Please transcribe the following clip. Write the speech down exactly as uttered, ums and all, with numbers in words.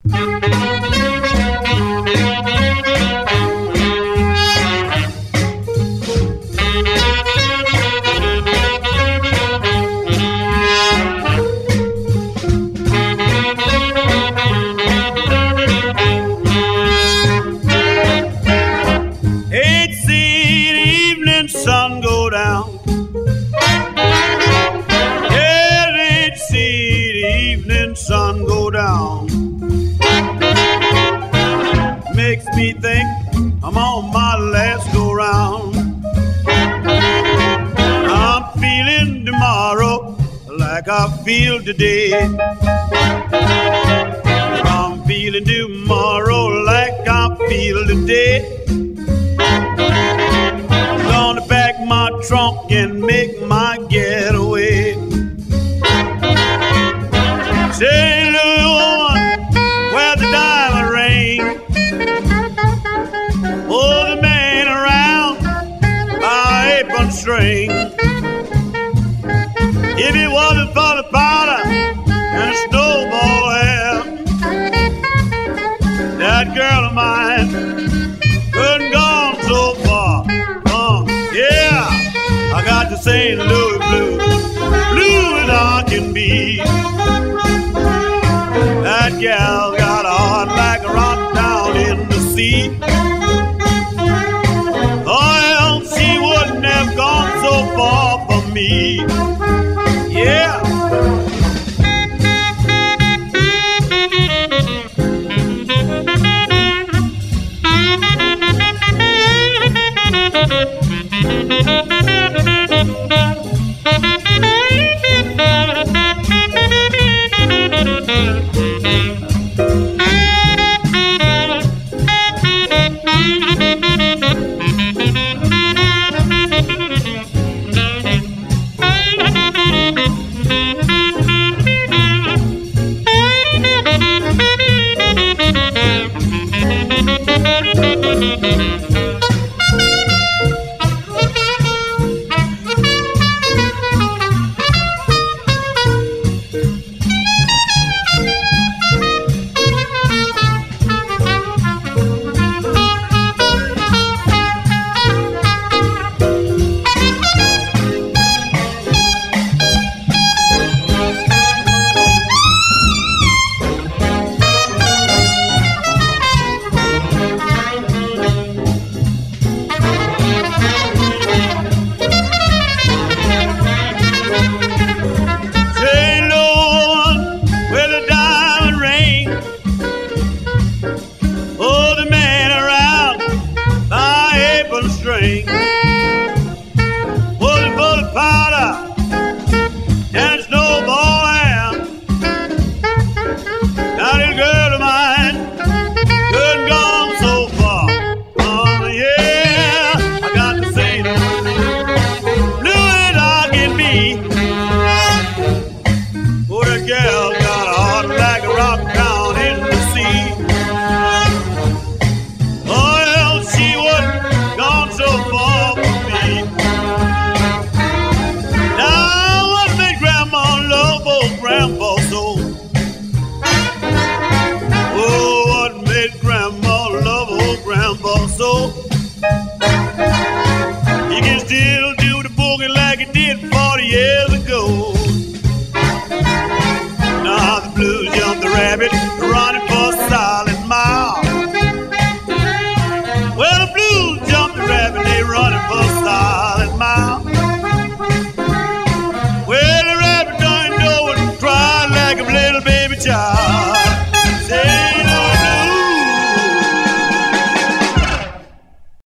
Sun go down. Yeah, ain't see the evening sun go down. Makes me think I'm on my last go round. I'm feeling tomorrow like I feel today. I'm feeling tomorrow like I feel today. Gonna pack my trunk and make my getaway. Saint Louis, where the diamond ring. Oh, the man around my apron string. If it wasn't for the powder and the snowball hair, that girl of mine couldn't go so far. Yeah, I got the Saint Louis blues, blue as I can be. That gal got a heart like a rock down in the sea. Oh, else she wouldn't have gone so far for me. Yeah. Rabbit running for a silent mile. Well, the blues